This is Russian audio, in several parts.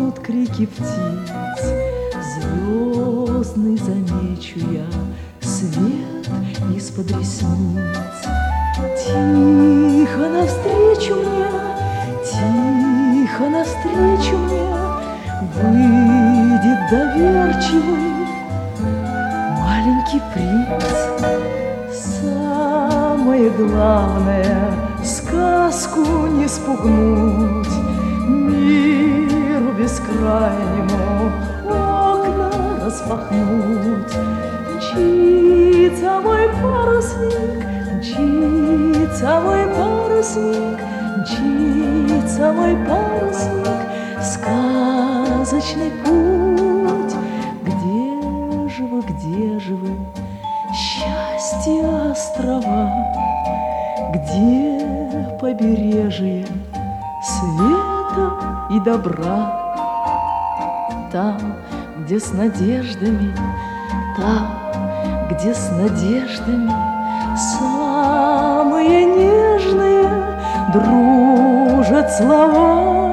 стихнут крики птиц, звездный замечу я свет из-под ресниц. Тихо навстречу мне, тихо навстречу мне выйдет доверчивый маленький принц. Самое главное — сказку не спугнуть, миру бескрайнему окна распахнуть. Мчится мой парусник, мчится мой парусник, мчится мой парусник в сказочный путь. Где же вы, счастье острова? Где побережье света и добра? Там, где с надеждами, там, где с надеждами самые нежные дружат слова.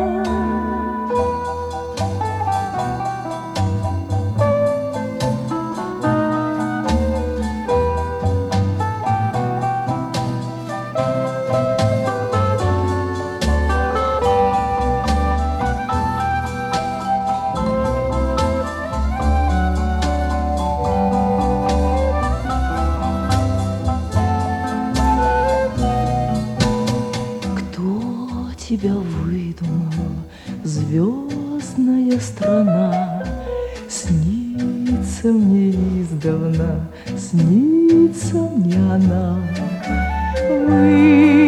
Тебя выдумала звездная страна, снится мне издавна, снится мне она.